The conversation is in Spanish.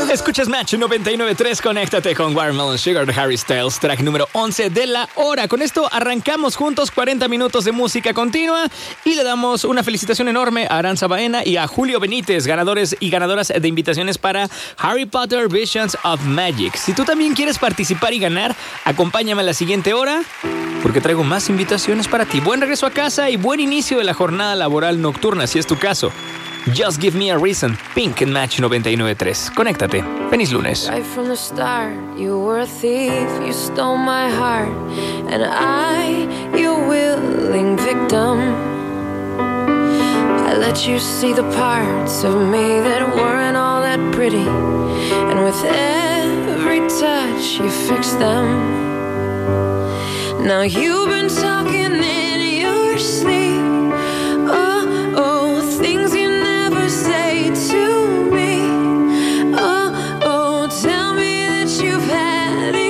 Escuchas Match 99.3, conéctate con Watermelon Sugar de Harry Styles, track número 11 de la hora. Con esto arrancamos juntos 40 minutos de música continua y le damos una felicitación enorme a Aranza Baena y a Julio Benítez, ganadores y ganadoras de invitaciones para Harry Potter Visions of Magic. Si tú también quieres participar y ganar, acompáñame a la siguiente hora porque traigo más invitaciones para ti. Buen regreso a casa y buen inicio de la jornada laboral nocturna, si es tu caso. Just Give Me a Reason, Pink en Match 99.3. Conéctate. Feliz lunes. Right from the start, you were a thief, you stole my heart, and I, your willing victim. I let you see the parts of me that weren't all that pretty, and with every touch you fixed them. Now you've been talking